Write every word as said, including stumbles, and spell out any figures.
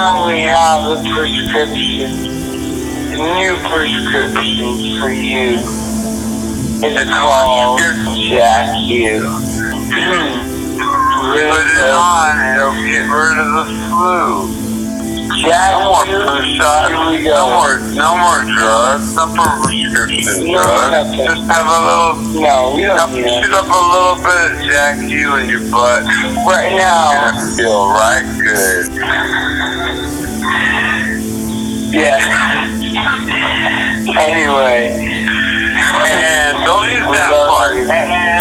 now we have a prescription, a new prescription for you. It's called Jack U. Put it on, it'll get rid of the flu. Jack No more flu shots, no more, no more drugs, no more prescription No, drugs. nothing. Just have a little, No, we don't need shoot it. up a little bit of Jack U in your butt. Right You're now, gonna feel right good. yeah. Anyway, And don't use that part.